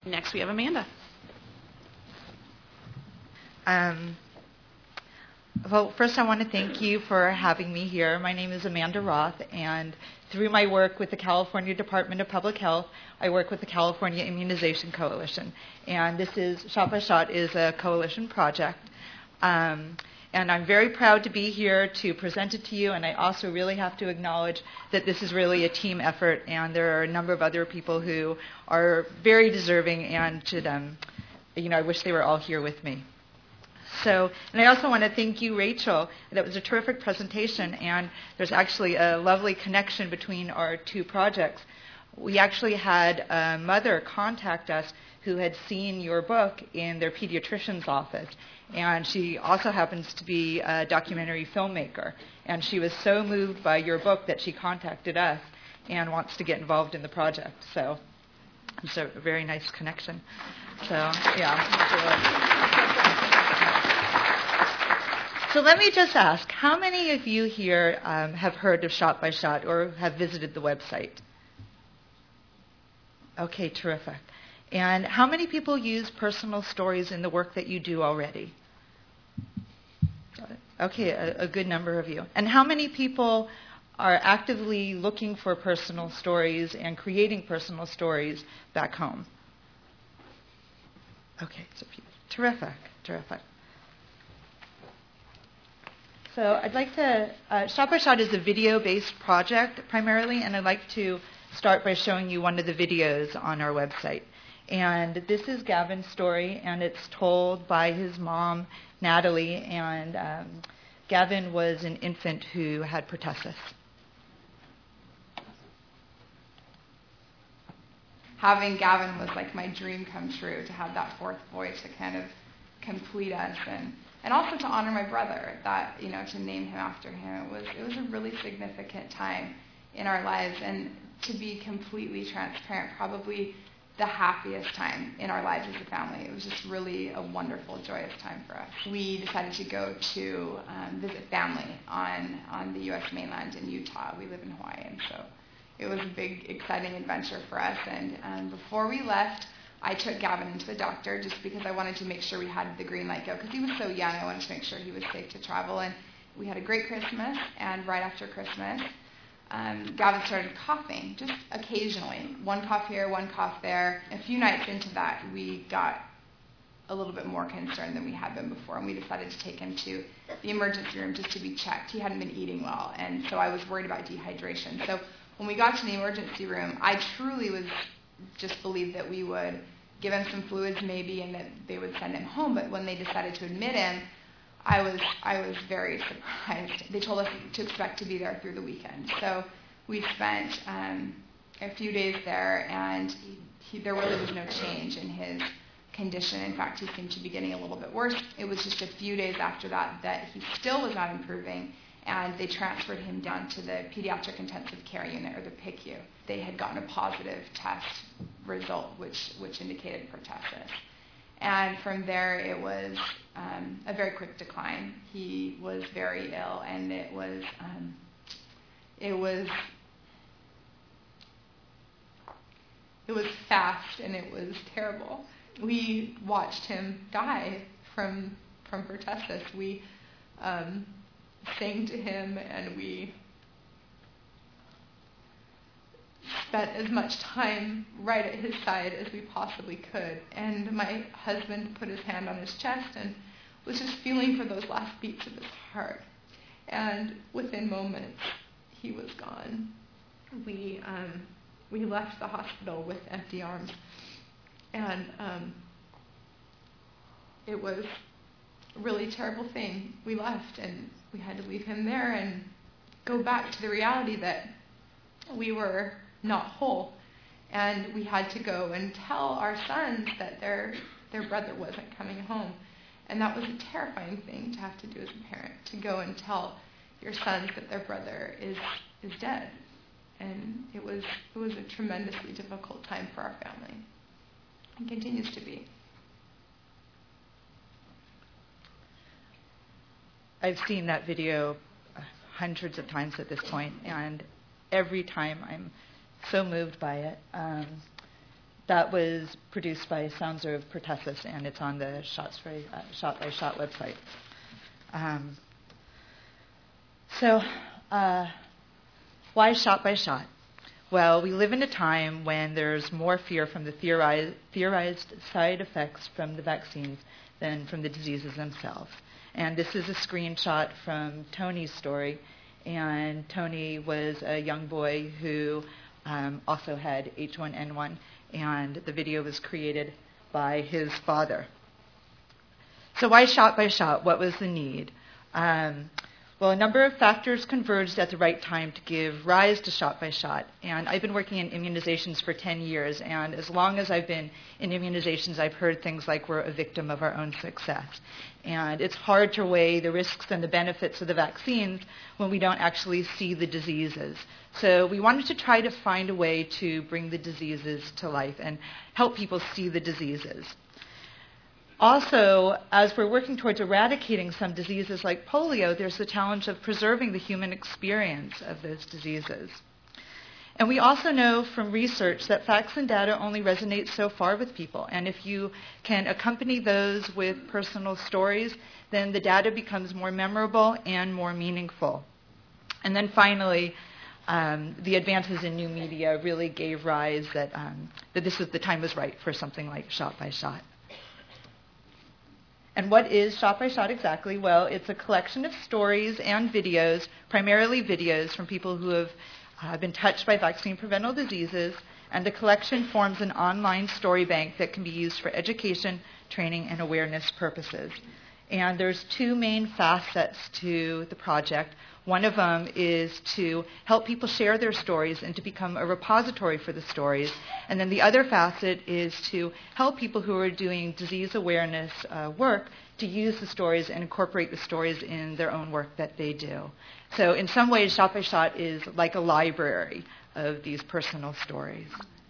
Next, we have Amanda. Well, first I want to thank you for having me here. My name is Amanda Roth, and through my work with the California Department of Public Health, I work with the California Immunization Coalition. And this is, Shot by Shot is a coalition project. And I'm very proud to be here to present it to you, and I also really have to acknowledge that this is really a team effort, and there are a number of other people who are very deserving and should, I wish they were all here with me. So, and I also want to thank you, Rachel. That was a terrific presentation, and there's actually a lovely connection between our two projects. We actually had a mother contact us who had seen your book in their pediatrician's office, and she also happens to be a documentary filmmaker, and she was so moved by your book that she contacted us and wants to get involved in the project. So it's a very nice connection. So, yeah. So let me just ask, how many of you here have heard of Shot by Shot or have visited the website? Okay, terrific. And how many people use personal stories in the work that you do already? Okay, a good number of you. And how many people are actively looking for personal stories and creating personal stories back home? Okay, so terrific, terrific. So I'd like to, Shot by Shot is a video-based project primarily, and I'd like to start by showing you one of the videos on our website. And this is Gavin's story, and it's told by his mom, Natalie, and Gavin was an infant who had pertussis. Having Gavin was like my dream come true, to have that fourth voice to kind of complete us, and also to honor my brother, that, to name him after him. It was a really significant time in our lives, and to be completely transparent, probably the happiest time in our lives as a family. It was just really a wonderful, joyous time for us. We decided to go to visit family on the U.S. mainland in Utah. We live in Hawaii, and so it was a big, exciting adventure for us. And before we left, I took Gavin into the doctor just because I wanted to make sure we had the green light go, because he was so young. I wanted to make sure he was safe to travel. And we had a great Christmas, and right after Christmas, Gavin started coughing, just occasionally. One cough here, one cough there. A few nights into that, we got a little bit more concerned than we had been before, and we decided to take him to the emergency room just to be checked. He hadn't been eating well, and so I was worried about dehydration. So when we got to the emergency room, I truly was just believed that we would give him some fluids maybe, and that they would send him home. But when they decided to admit him, I was very surprised. They told us to expect to be there through the weekend. So we spent a few days there, and there really was no change in his condition. In fact, he seemed to be getting a little bit worse. It was just a few days after that he still was not improving, and they transferred him down to the Pediatric Intensive Care Unit, or the PICU. They had gotten a positive test result, which indicated pertussis. And from there, it was a very quick decline. He was very ill, and it was fast, and it was terrible. We watched him die from pertussis. We sang to him, and we spent as much time right at his side as we possibly could. And my husband put his hand on his chest and was just feeling for those last beats of his heart. And within moments, he was gone. We left the hospital with empty arms, and it was a really terrible thing. We left, and we had to leave him there and go back to the reality that we were not whole, and we had to go and tell our sons that their brother wasn't coming home. And that was a terrifying thing to have to do as a parent, to go and tell your sons that their brother is dead. And it was a tremendously difficult time for our family, and continues to be. I've seen that video hundreds of times at this point, and every time I'm so moved by it. that was produced by Sounds of Pertussis, and it's on the Shot by Shot website. Why Shot by Shot? Well, we live in a time when there's more fear from the theorized side effects from the vaccines than from the diseases themselves. And this is a screenshot from Tony's story. And Tony was a young boy who also had H1N1, and the video was created by his father. So why Shot by Shot? What was the need? Well, a number of factors converged at the right time to give rise to Shot by Shot. And I've been working in immunizations for 10 years, and as long as I've been in immunizations, I've heard things like we're a victim of our own success. And it's hard to weigh the risks and the benefits of the vaccines when we don't actually see the diseases. So we wanted to try to find a way to bring the diseases to life and help people see the diseases. Also, as we're working towards eradicating some diseases like polio, there's the challenge of preserving the human experience of those diseases. And we also know from research that facts and data only resonate so far with people. And if you can accompany those with personal stories, then the data becomes more memorable and more meaningful. And then finally, the advances in new media really gave rise that the time was right for something like Shot by Shot. And what is Shot by Shot exactly? Well, it's a collection of stories and videos, primarily videos from people who have been touched by vaccine-preventable diseases, and the collection forms an online story bank that can be used for education, training, and awareness purposes. And there's two main facets to the project. One of them is to help people share their stories and to become a repository for the stories. And then the other facet is to help people who are doing disease awareness work to use the stories and incorporate the stories in their own work that they do. So in some ways, Shot by Shot is like a library of these personal stories.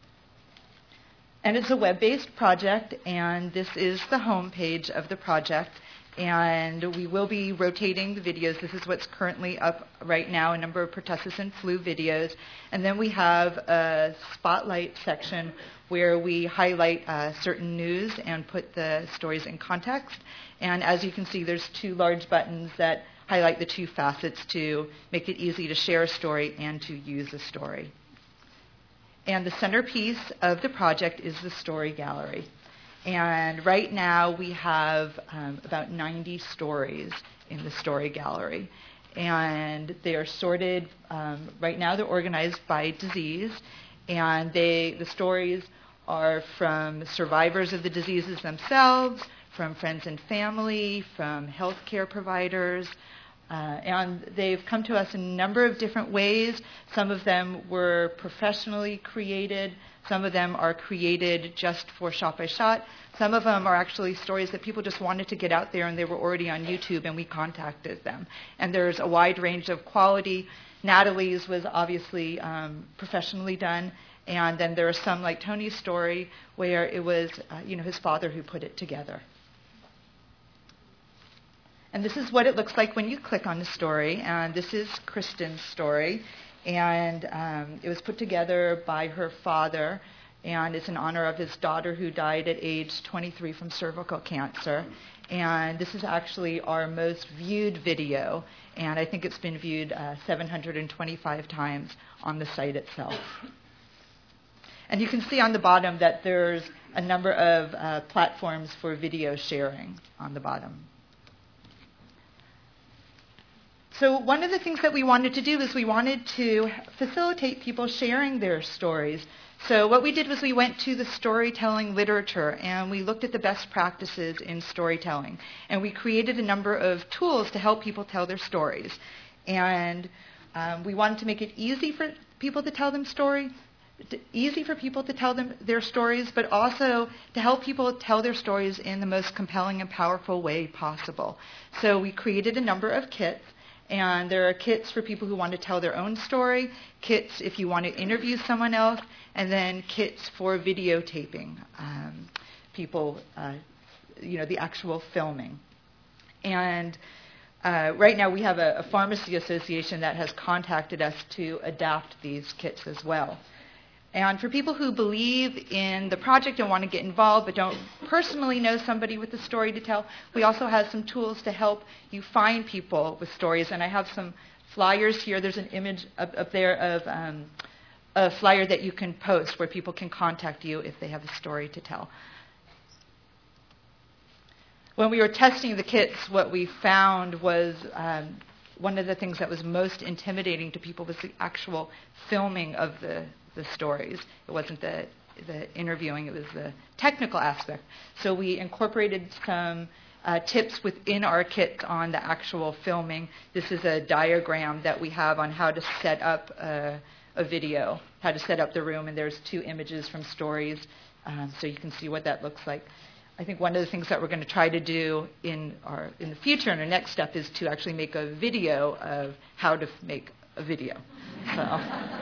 And it's a web-based project, and this is the homepage of the project. And we will be rotating the videos. This is what's currently up right now, a number of pertussis and flu videos. And then we have a spotlight section where we highlight certain news and put the stories in context. And as you can see, there's two large buttons that highlight the two facets to make it easy to share a story and to use a story. And the centerpiece of the project is the story gallery. And right now we have about 90 stories in the story gallery. And they are sorted, right now they're organized by disease. And the stories are from survivors of the diseases themselves, from friends and family, from healthcare providers. And they've come to us in a number of different ways. Some of them were professionally created. Some of them are created just for Shot by Shot. Some of them are actually stories that people just wanted to get out there, and they were already on YouTube, and we contacted them. And there's a wide range of quality. Natalie's was obviously professionally done. And then there are some, like Tony's story, where it was his father who put it together. And this is what it looks like when you click on the story. And this is Kristen's story. And it was put together by her father. And it's in honor of his daughter who died at age 23 from cervical cancer. And this is actually our most viewed video. And I think it's been viewed 725 times on the site itself. And you can see on the bottom that there's a number of platforms for video sharing on the bottom. So one of the things that we wanted to do is we wanted to facilitate people sharing their stories. So what we did was we went to the storytelling literature and we looked at the best practices in storytelling. And we created a number of tools to help people tell their stories. And we wanted to make it easy for people to tell them stories, their stories, but also to help people tell their stories in the most compelling and powerful way possible. So we created a number of kits. And there are kits for people who want to tell their own story, kits if you want to interview someone else, and then kits for videotaping people, the actual filming. And right now we have a pharmacy association that has contacted us to adapt these kits as well. And for people who believe in the project and want to get involved but don't personally know somebody with a story to tell, we also have some tools to help you find people with stories. And I have some flyers here. There's an image up there of a flyer that you can post where people can contact you if they have a story to tell. When we were testing the kits, what we found was one of the things that was most intimidating to people was the actual filming of the stories. It wasn't the interviewing, it was the technical aspect. So we incorporated some tips within our kit on the actual filming. This is a diagram that we have on how to set up a video, how to set up the room, and there's 2 images from stories, so you can see what that looks like. I think one of the things that we're going to try to do in the future, and our next step, is to actually make a video of how to make a video. So,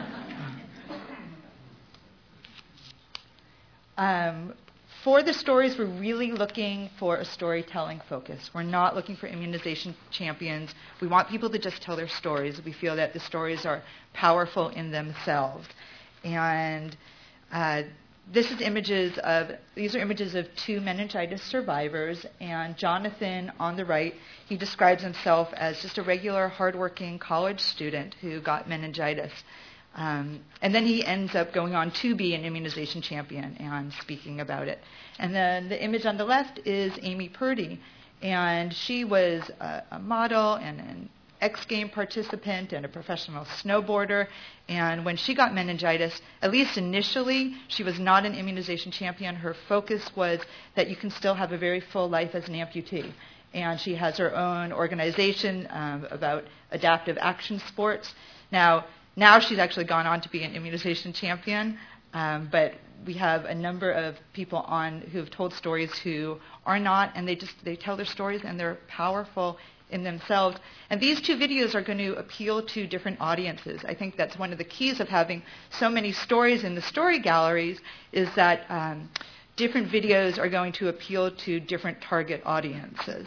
for the stories, we're really looking for a storytelling focus. We're not looking for immunization champions. We want people to just tell their stories. We feel that the stories are powerful in themselves. And these are images of 2 meningitis survivors. And Jonathan, on the right, he describes himself as just a regular, hardworking college student who got meningitis. And then he ends up going on to be an immunization champion and speaking about it. And then the image on the left is Amy Purdy. And she was a model and an X Game participant and a professional snowboarder. And when she got meningitis, at least initially, she was not an immunization champion. Her focus was that you can still have a very full life as an amputee. And she has her own organization about adaptive action sports. Now she's actually gone on to be an immunization champion, but we have a number of people on who have told stories who are not, and they tell their stories and they're powerful in themselves. And these 2 videos are going to appeal to different audiences. I think that's one of the keys of having so many stories in the story galleries is that different videos are going to appeal to different target audiences.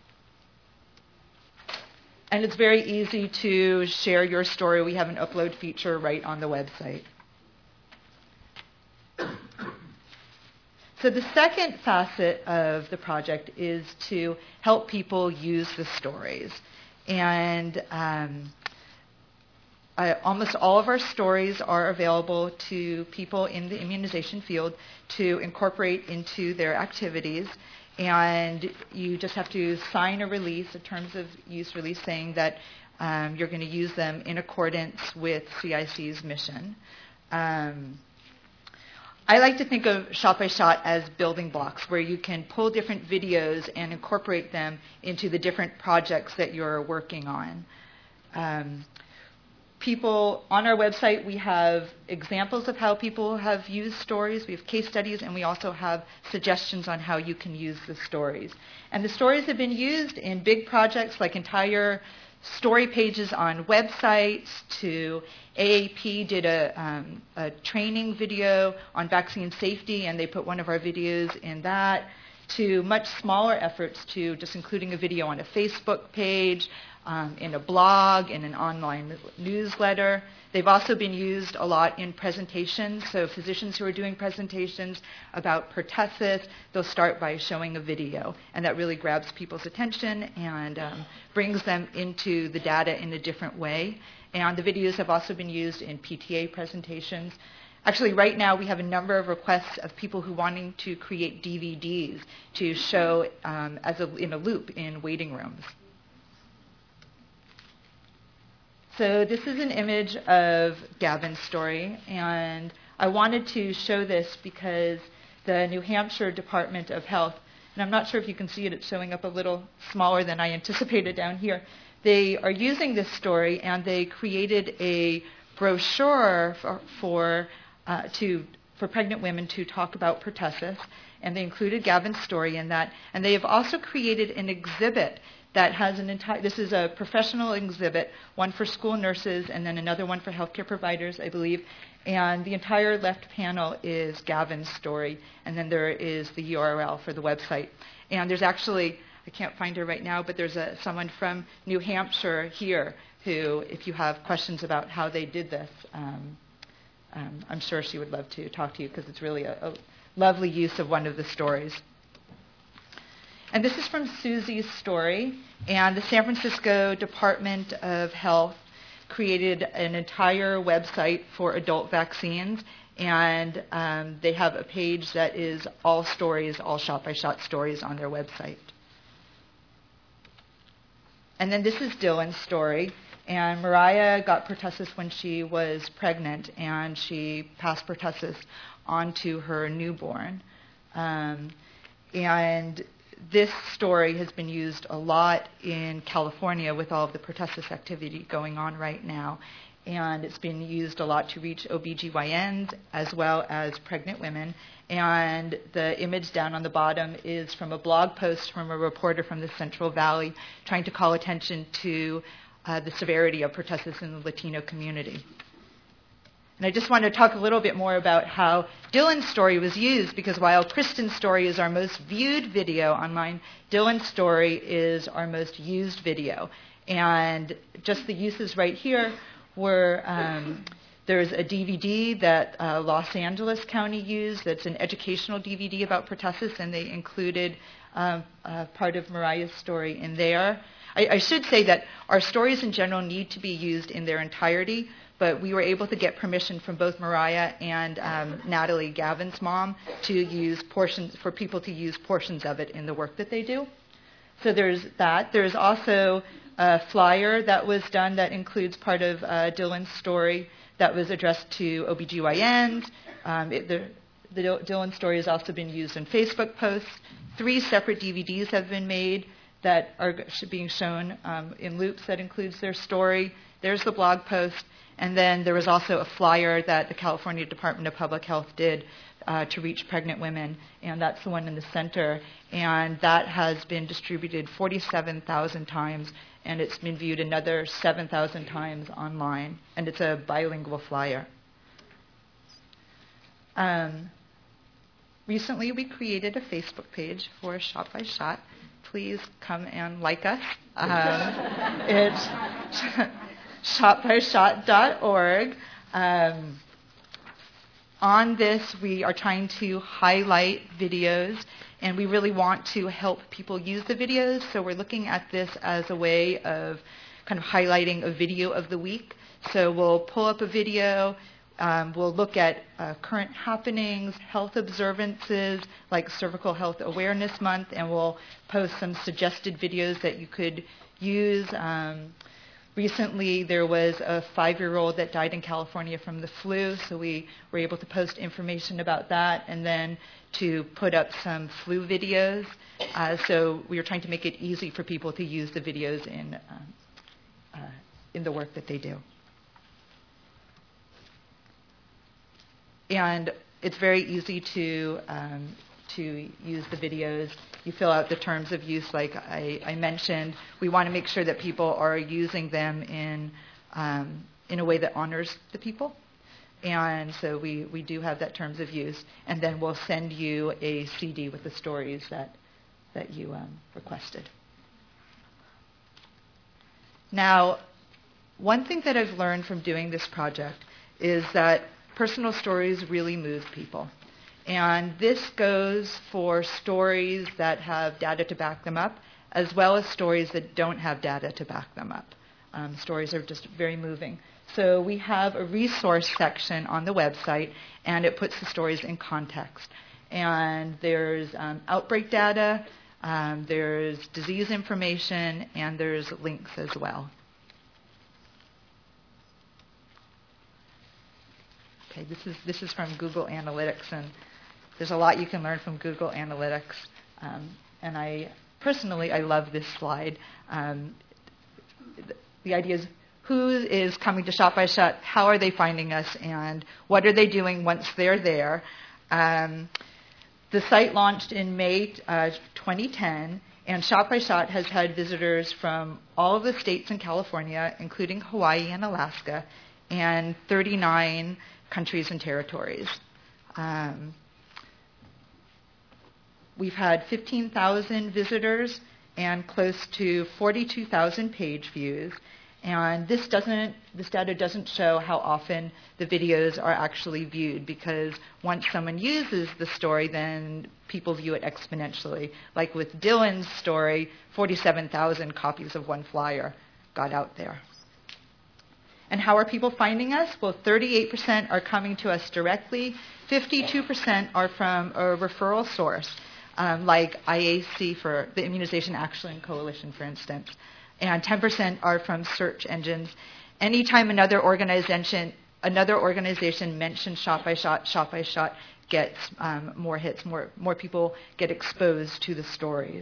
And it's very easy to share your story. We have an upload feature right on the website. So the second facet of the project is to help people use the stories. And almost all of our stories are available to people in the immunization field to incorporate into their activities. And you just have to sign a release, a terms of use release, saying that you're going to use them in accordance with CIC's mission. I like to think of Shot by Shot as building blocks, where you can pull different videos and incorporate them into the different projects that you're working on. People on our website, we have examples of how people have used stories. We have case studies, and we also have suggestions on how you can use the stories. And the stories have been used in big projects like entire story pages on websites, to AAP did a training video on vaccine safety, and they put one of our videos in that, to much smaller efforts, to just including a video on a Facebook page, in a blog, in an online newsletter. They've also been used a lot in presentations. So physicians who are doing presentations about pertussis, they'll start by showing a video. And that really grabs people's attention and brings them into the data in a different way. And the videos have also been used in PTA presentations. Actually, right now we have a number of requests of people who are wanting to create DVDs to show in a loop in waiting rooms. So this is an image of Gavin's story, and I wanted to show this because the New Hampshire Department of Health, and I'm not sure if you can see it, it's showing up a little smaller than I anticipated down here. They are using this story, and they created a brochure for pregnant women to talk about pertussis, and they included Gavin's story in that. And they have also created an exhibit that has this is a professional exhibit, one for school nurses and then another one for healthcare providers, I believe. And the entire left panel is Gavin's story, and then there is the URL for the website. And there's actually, I can't find her right now, but there's someone from New Hampshire here who, if you have questions about how they did this, I'm sure she would love to talk to you because it's really a lovely use of one of the stories. And this is from Susie's story. And the San Francisco Department of Health created an entire website for adult vaccines. And they have a page that is all stories, all shot-by-shot stories on their website. And then this is Dylan's story. And Mariah got pertussis when she was pregnant, and she passed pertussis on to her newborn. And this story has been used a lot in California with all of the pertussis activity going on right now. And it's been used a lot to reach OBGYNs as well as pregnant women. And the image down on the bottom is from a blog post from a reporter from the Central Valley trying to call attention to the severity of pertussis in the Latino community. And I just want to talk a little bit more about how Dylan's story was used, because while Kristen's story is our most viewed video online, Dylan's story is our most used video. And just the uses right here were there's a DVD that Los Angeles County used that's an educational DVD about pertussis, and they included part of Mariah's story in there. I should say that our stories in general need to be used in their entirety, but we were able to get permission from both Mariah and Natalie, Gavin's mom, to use portions, for people to use portions of it in the work that they do. So there's that. There's also a flyer that was done that includes part of Dylan's story that was addressed to OBGYNs. The Dylan story has also been used in Facebook posts. 3 separate DVDs have been made that are being shown in loops that includes their story. There's the blog post. And then there was also a flyer that the California Department of Public Health did to reach pregnant women, and that's the one in the center. And that has been distributed 47,000 times, and it's been viewed another 7,000 times online. And it's a bilingual flyer. Recently, we created a Facebook page for Shot by Shot. Please come and like us. It's shotbyshot.org. On this, we are trying to highlight videos, and we really want to help people use the videos. So we're looking at this as a way of kind of highlighting a video of the week. So we'll pull up a video. We'll look at current happenings, health observances, like Cervical Health Awareness Month, and we'll post some suggested videos that you could use. Recently, there was a 5-year-old that died in California from the flu, so we were able to post information about that and then to put up some flu videos. So we were trying to make it easy for people to use the videos in the work that they do. And it's very easy to use the videos. You fill out the terms of use like I mentioned. We want to make sure that people are using them in a way that honors the people. And so we do have that terms of use. And then we'll send you a CD with the stories that you requested. Now, one thing that I've learned from doing this project is that personal stories really move people. And this goes for stories that have data to back them up, as well as stories that don't have data to back them up. Stories are just very moving. So we have a resource section on the website, and it puts the stories in context. And there's outbreak data, there's disease information, and there's links as well. Okay, this is from Google Analytics, and there's a lot you can learn from Google Analytics. And I love this slide. The idea is, who is coming to Shot by Shot? How are they finding us? And what are they doing once they're there? The site launched in May 2010, and Shot by Shot has had visitors from all of the states in California, including Hawaii and Alaska, and 39 countries and territories. We've had 15,000 visitors and close to 42,000 page views. And this data doesn't show how often the videos are actually viewed, because once someone uses the story, then people view it exponentially. Like with Dylan's story, 47,000 copies of one flyer got out there. And how are people finding us? Well, 38% are coming to us directly. 52% are from a referral source, like IAC for the Immunization Action Coalition, for instance. And 10% are from search engines. Anytime another organization mentions Shot by Shot gets more hits, more people get exposed to the stories.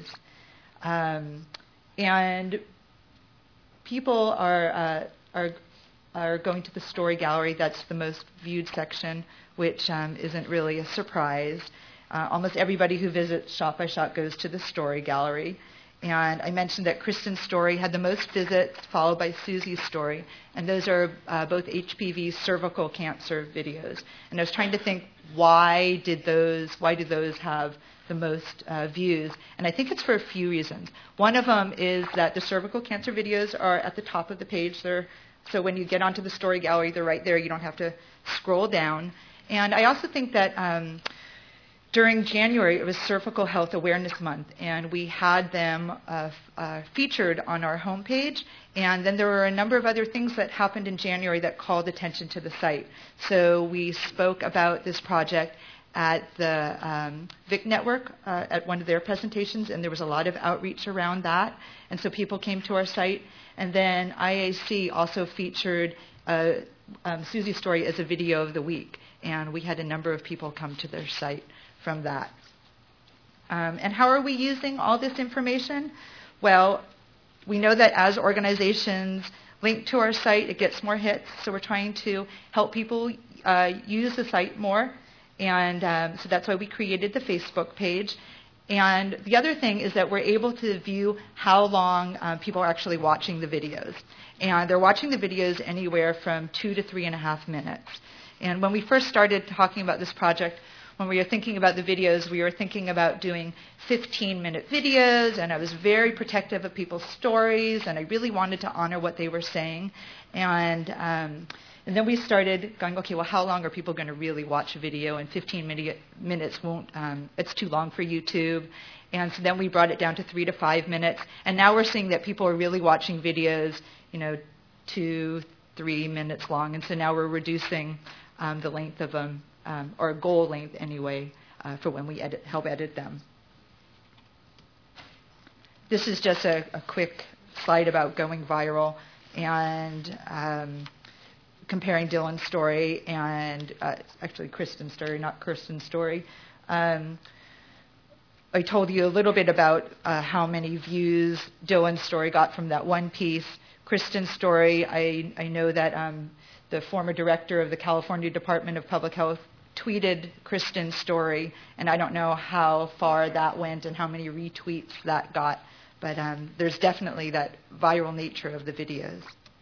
And people are going to the story gallery. That's the most viewed section, which isn't really a surprise. Almost everybody who visits Shot by Shot goes to the story gallery. And I mentioned that Kristen's story had the most visits, followed by Susie's story. And those are both HPV cervical cancer videos. And I was trying to think, why did those have the most views? And I think it's for a few reasons. One of them is that the cervical cancer videos are at the top of the page. So when you get onto the story gallery, they're right there. You don't have to scroll down. And I also think that during January, it was Cervical Health Awareness Month, and we had them featured on our homepage. And then there were a number of other things that happened in January that called attention to the site. So we spoke about this project at the VIC Network at one of their presentations, and there was a lot of outreach around that. And so people came to our site. And then IAC also featured Susie's story as a video of the week, and we had a number of people come to their site from that. And how are we using all this information? Well, we know that as organizations link to our site, it gets more hits, so we're trying to help people use the site more, and so that's why we created the Facebook page. And the other thing is that we're able to view how long people are actually watching the videos. And they're watching the videos anywhere from 2 to 3.5 minutes. And when we first started talking about this project, when we were thinking about the videos, we were thinking about doing 15-minute videos, and I was very protective of people's stories, and I really wanted to honor what they were saying. And then we started going, okay, well, how long are people going to really watch a video? And 15 minutes won't, it's too long for YouTube. And so then we brought it down to 3 to 5 minutes. And now we're seeing that people are really watching videos, 2, 3 minutes long. And so now we're reducing the length of them, or goal length anyway, for when we help edit them. This is just a quick slide about going viral and comparing Dylan's story and actually Kristen's story, not Kirsten's story. I told you a little bit about how many views Dylan's story got from that one piece. Kristen's story, I know that the former director of the California Department of Public Health tweeted Kristen's story, and I don't know how far that went and how many retweets that got, but there's definitely that viral nature of the videos.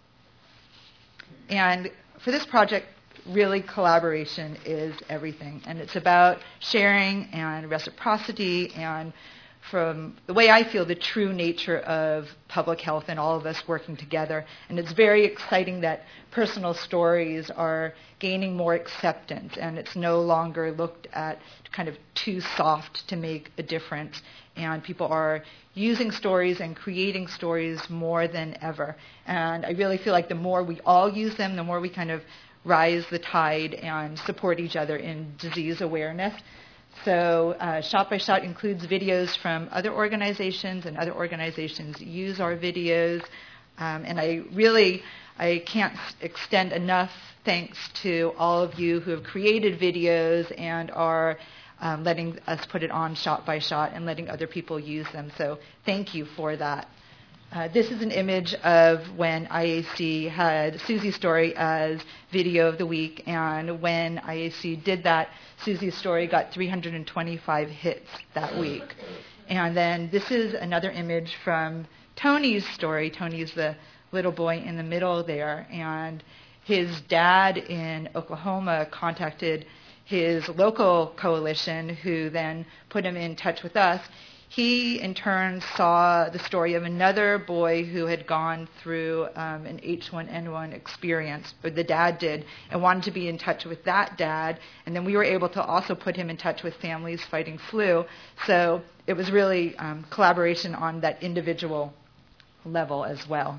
And for this project, really collaboration is everything, and it's about sharing and reciprocity and, from the way I feel, the true nature of public health and all of us working together. And it's very exciting that personal stories are gaining more acceptance, and it's no longer looked at kind of too soft to make a difference. And people are using stories and creating stories more than ever. And I really feel like the more we all use them, the more we kind of rise the tide and support each other in disease awareness. So Shot by Shot includes videos from other organizations, and other organizations use our videos. And I can't extend enough thanks to all of you who have created videos and are letting us put it on Shot by Shot and letting other people use them. So thank you for that. This is an image of when IAC had Susie's story as video of the week, and when IAC did that, Susie's story got 325 hits that week. And then this is another image from Tony's story. Tony's the little boy in the middle there, and his dad in Oklahoma contacted his local coalition, who then put him in touch with us. He, in turn, saw the story of another boy who had gone through an H1N1 experience, or the dad did, and wanted to be in touch with that dad. And then we were able to also put him in touch with families fighting flu. So it was really collaboration on that individual level as well.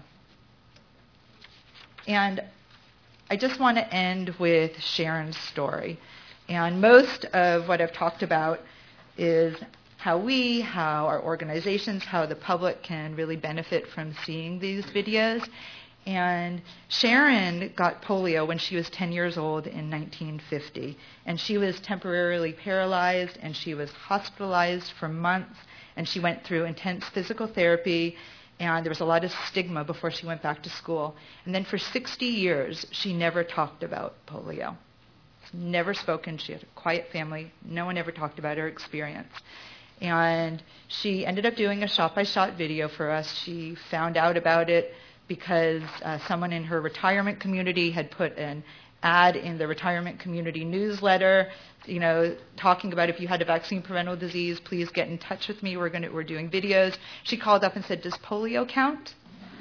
And I just want to end with Sharon's story. And most of what I've talked about is how our organizations, how the public can really benefit from seeing these videos. And Sharon got polio when she was 10 years old in 1950. And she was temporarily paralyzed, and she was hospitalized for months, and she went through intense physical therapy, and there was a lot of stigma before she went back to school. And then for 60 years, she never talked about polio. Never spoken. She had a quiet family. No one ever talked about her experience. And she ended up doing a shot-by-shot video for us. She found out about it because someone in her retirement community had put an ad in the retirement community newsletter, talking about if you had a vaccine-preventable disease, please get in touch with me. We're doing videos. She called up and said, "Does polio count?"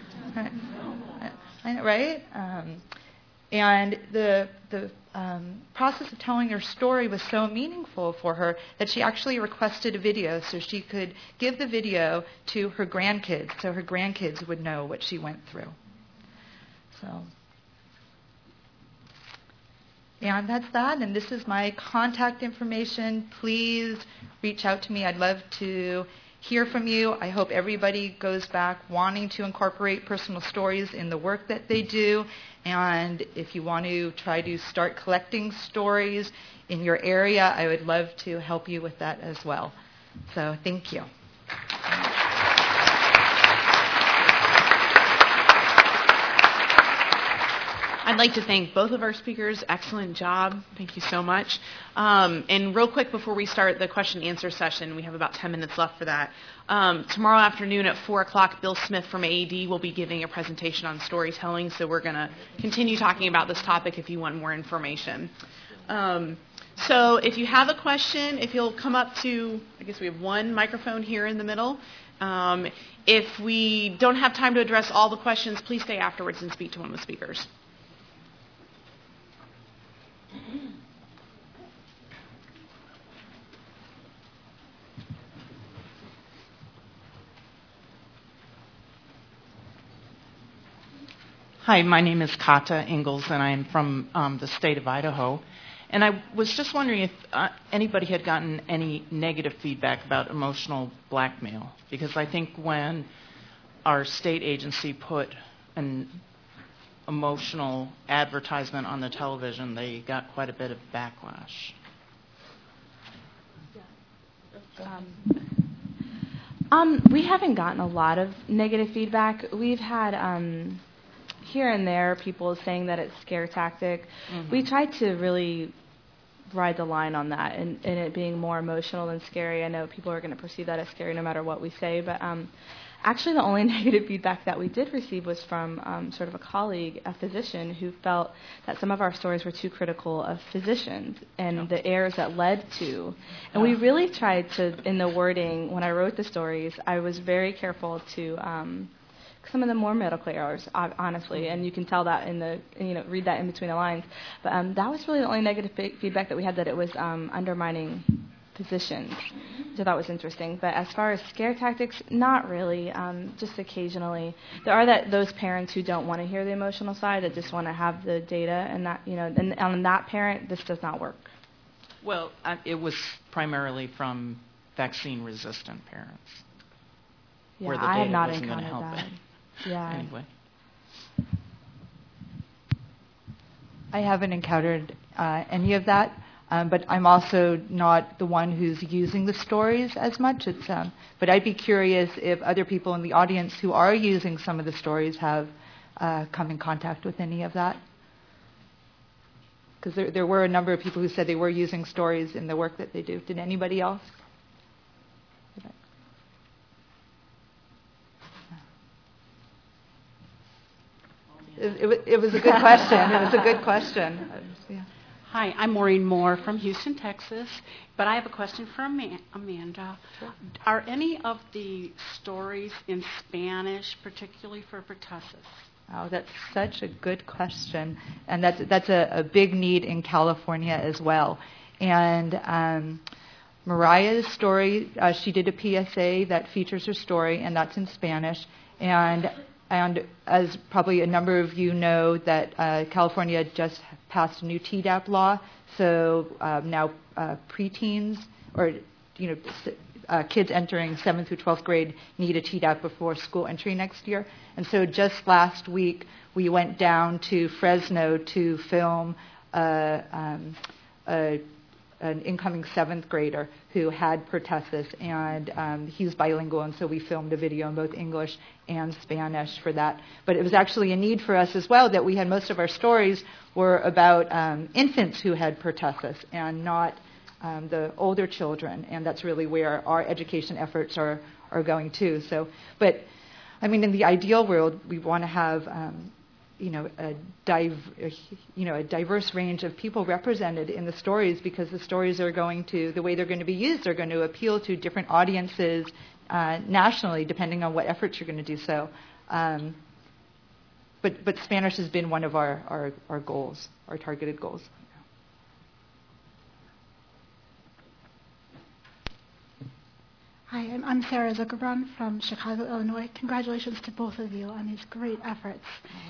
Right? And the process of telling her story was so meaningful for her that she actually requested a video so she could give the video to her grandkids, so her grandkids would know what she went through. And that's that, and this is my contact information. Please reach out to me. I'd love to hear from you. I hope everybody goes back wanting to incorporate personal stories in the work that they do. And if you want to try to start collecting stories in your area, I would love to help you with that as well. So thank you. I'd like to thank both of our speakers. Excellent job. Thank you so much. And real quick before we start the question and answer session, we have about 10 minutes left for that. Tomorrow afternoon at 4 o'clock, Bill Smith from AAD will be giving a presentation on storytelling, so we're going to continue talking about this topic if you want more information. So if you have a question, if you'll come up to, I guess we have one microphone here in the middle. If we don't have time to address all the questions, please stay afterwards and speak to one of the speakers. Hi, my name is Kata Ingalls, and I'm from the state of Idaho. And I was just wondering if anybody had gotten any negative feedback about emotional blackmail, because I think when our state agency put an emotional advertisement on the television, they got quite a bit of backlash. We haven't gotten a lot of negative feedback. We've had here and there people saying that it's scare tactic. Mm-hmm. We tried to really ride the line on that and it being more emotional than scary. I know people are going to perceive that as scary no matter what we say, but actually the only negative feedback that we did receive was from sort of a colleague, a physician, who felt that some of our stories were too critical of physicians and the errors that led to. And we really tried to, in the wording, when I wrote the stories, I was very careful to some of them more medical errors, honestly, and you can tell that in the, read that in between the lines. But that was really the only negative feedback that we had, that it was undermining physicians, which I thought was interesting. But as far as scare tactics, not really, just occasionally. There are those parents who don't want to hear the emotional side, that just want to have the data, and that, and on that parent, this does not work. Well, it was primarily from vaccine-resistant parents. Yeah, where the I data have not wasn't going to help encountered it. that. Yeah. Anyway. I haven't encountered any of that, but I'm also not the one who's using the stories as much. But I'd be curious if other people in the audience who are using some of the stories have come in contact with any of that. Because there were a number of people who said they were using stories in the work that they do. Did anybody else? It was a good question. It was a good question. Yeah. Hi, I'm Maureen Moore from Houston, Texas, but I have a question for Amanda. Sure. Are any of the stories in Spanish, particularly for pertussis? Oh, that's such a good question, and that's a big need in California as well. And Mariah's story, she did a PSA that features her story, and that's in Spanish. And as probably a number of you know, that California just passed a new TDAP law, so now preteens or kids entering 7th through 12th grade need a TDAP before school entry next year. And so just last week we went down to Fresno to film an incoming 7th grader who had pertussis, and he's bilingual, and so we filmed a video in both English and Spanish for that. But it was actually a need for us as well that we had most of our stories were about infants who had pertussis and not the older children, and that's really where our education efforts are going too. So, but I mean, in the ideal world, we want to have a diverse range of people represented in the stories, because the stories are going to, the way they're going to be used, are going to appeal to different audiences nationally, depending on what efforts you're going to do. So, but Spanish has been one of our goals, our targeted goals. Hi, I'm Sarah Zuckerbrand from Chicago, Illinois. Congratulations to both of you on these great efforts.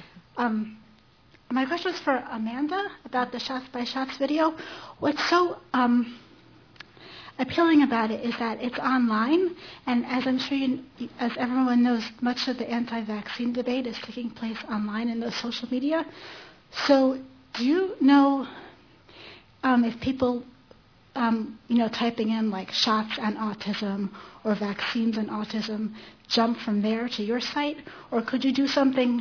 My question is for Amanda about the Shots by Shots video. What's so appealing about it is that it's online, and as I'm sure as everyone knows, much of the anti-vaccine debate is taking place online in the social media. So do you know if people typing in like shots and autism or vaccines and autism jump from there to your site, or could you do something?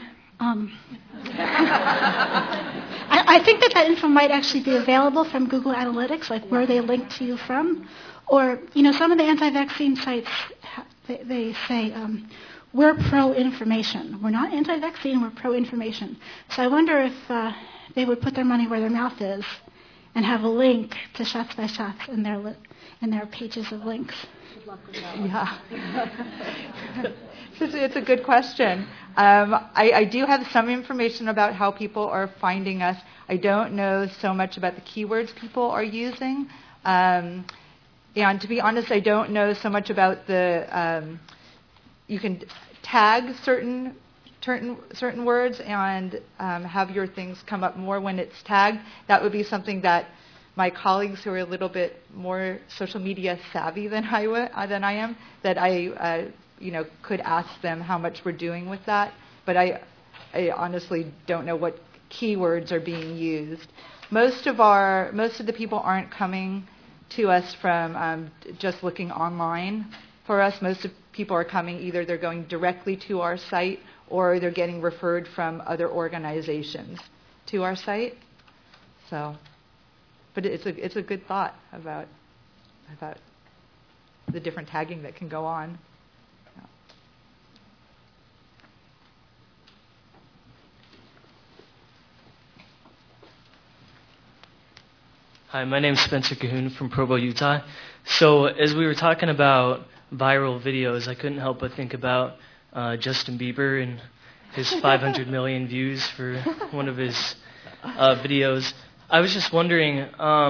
I think that info might actually be available from Google Analytics, like where they link to you from, or some of the anti-vaccine sites they say we're pro-information. We're not anti-vaccine. We're pro-information. So I wonder if they would put their money where their mouth is and have a link to Shots by Shots in their pages of links. Good luck with that. Yeah. It's a good question. I do have some information about how people are finding us. I don't know so much about the keywords people are using. And to be honest, I don't know so much about the, you can tag certain words and have your things come up more when it's tagged. That would be something that my colleagues who are a little bit more social media savvy than I am, that I could ask them how much we're doing with that. But I honestly don't know what keywords are being used. Most of the people aren't coming to us from just looking online for us. Most of people are coming, either they're going directly to our site or they're getting referred from other organizations to our site. So, but it's a good thought about the different tagging that can go on. Hi, my name is Spencer Cahoon from Provo, Utah. So as we were talking about viral videos, I couldn't help but think about Justin Bieber and his 500 million views for one of his videos. I was just wondering,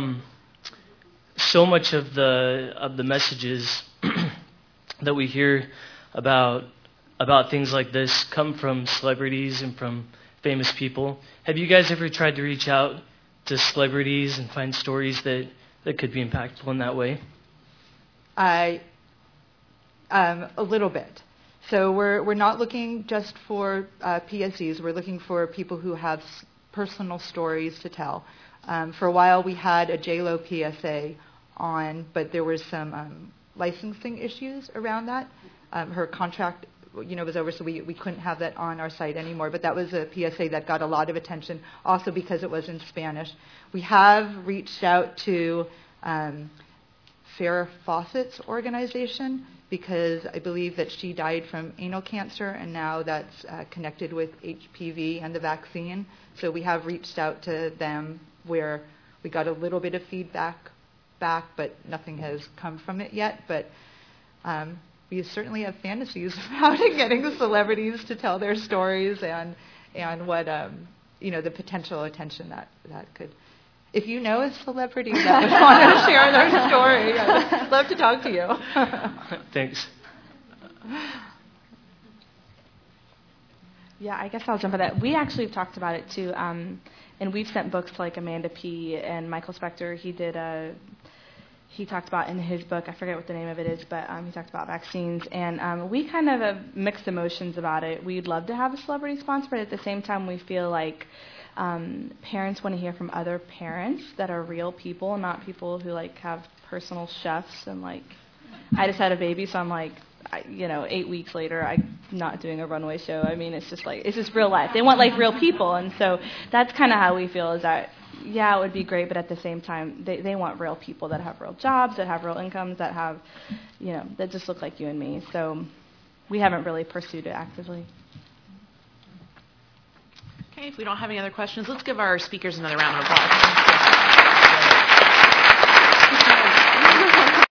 so much of the messages that we hear about things like this come from celebrities and from famous people. Have you guys ever tried to reach out to celebrities and find stories that could be impactful in that way? A little bit. So we're not looking just for PSCs. We're looking for people who have personal stories to tell. For a while we had a JLo PSA on, but there was some licensing issues around that. Her contract was over, so we couldn't have that on our site anymore. But that was a PSA that got a lot of attention, also because it was in Spanish. We have reached out to Farrah Fawcett's organization, because I believe that she died from anal cancer, and now that's connected with HPV and the vaccine. So we have reached out to them where We got a little bit of feedback back, but nothing has come from it yet. But we certainly have fantasies about getting the celebrities to tell their stories and what the potential attention that could. If you know a celebrity that would want to share their story, I'd love to talk to you. Thanks. Yeah, I guess I'll jump on that. We actually have talked about it too, and we've sent books to like Amanda P. and Michael Spector. He talked about in his book, I forget what the name of it is, but he talked about vaccines, and we kind of have mixed emotions about it. We'd love to have a celebrity sponsor, but at the same time, we feel like parents want to hear from other parents that are real people, not people who like have personal chefs and like. I just had a baby, so I'm like, 8 weeks later, I'm not doing a runway show. I mean, it's just real life. They want like real people, and so that's kind of how we feel. Is that it would be great, but at the same time, they want real people that have real jobs, that have real incomes, that have, that just look like you and me. So we haven't really pursued it actively. Okay, if we don't have any other questions, let's give our speakers another round of applause.